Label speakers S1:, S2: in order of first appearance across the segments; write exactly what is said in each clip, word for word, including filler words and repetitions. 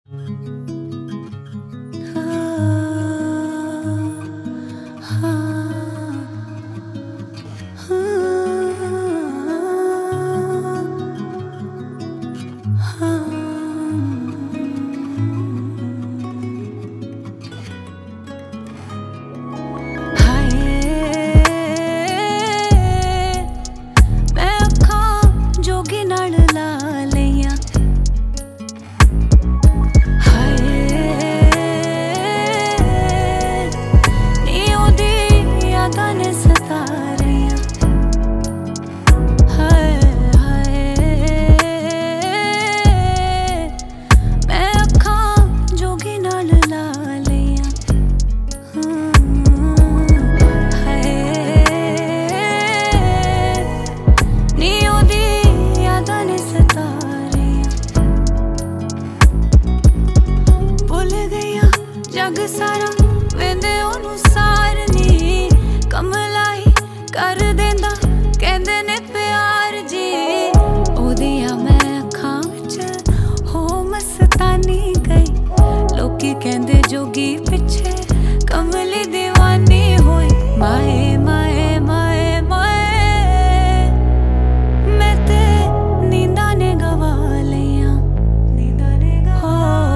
S1: जग सारा वेंदे ओनू सार नी कमलाई कर देंदा कहंदे ने प्यार जी ओदियां मैं अखां विच हो मस्तानी गई लोकी कहंदे जोगी पिछे कमली दीवानी होई माए माए माए माए मैं ते नींदा ने गवा लियां नींदा ने गवा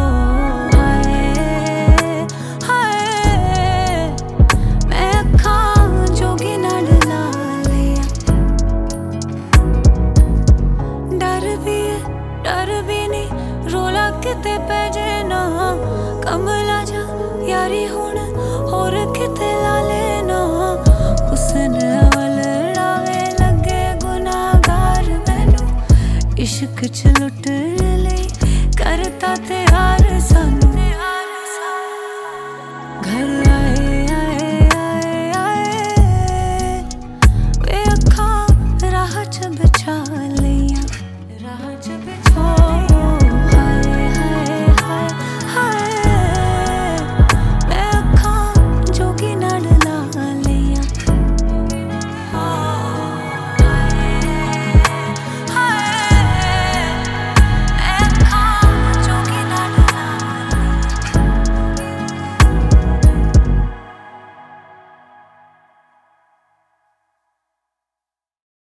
S1: डर भी नहीं रोला किते पै जे ना कमला जा यारी हुण होर किते ला लेना हुसन अवल रावे लगे गुनाहगार मैनू इश्क च लुट